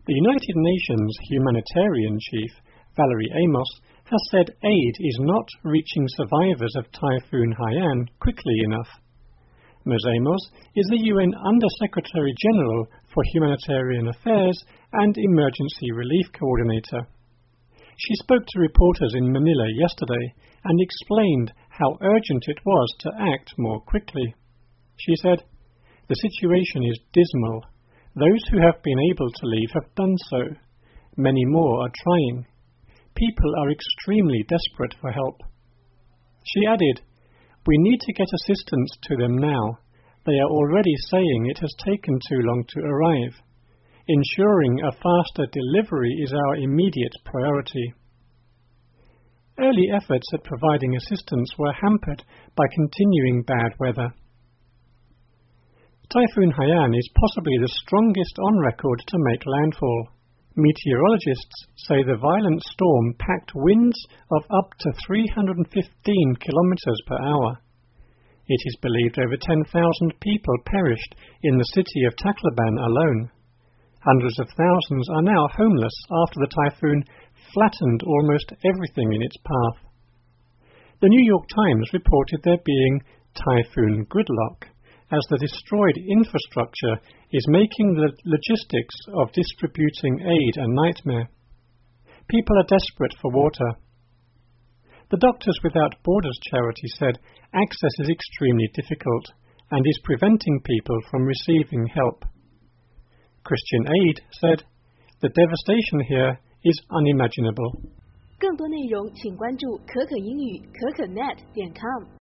The United Nations humanitarian chief, Valerie Amos, has said aid is not reaching survivors of Typhoon Haiyan quickly enough. Ms. Amos is the UN Under-Secretary General for Humanitarian Affairs and Emergency Relief Coordinator. She spoke to reporters in Manila yesterday and explained how urgent it was to act more quickly. She said, "The situation is dismal. Those who have been able to leave have done so. Many more are trying. People are extremely desperate for help." She added, "We need to get assistance to them now. They are already saying it has taken too long to arrive. Ensuring a faster delivery is our immediate priority." Early efforts at providing assistance were hampered by continuing bad weather. Typhoon Haiyan is possibly the strongest on record to make landfall. Meteorologists say the violent storm packed winds of up to 315 kilometers per hour. It is believed over 10,000 people perished in the city of Tacloban alone. Hundreds of thousands are now homeless after the typhoon flattened almost everything in its path. The New York Times reported there being typhoon gridlock, as the destroyed infrastructure is making the logistics of distributing aid a nightmare. People are desperate for water. The Doctors Without Borders charity said access is extremely difficult and is preventing people from receiving help. Christian Aid said, "The devastation here is unimaginable." 更多内容请关注可可英语可可net.com。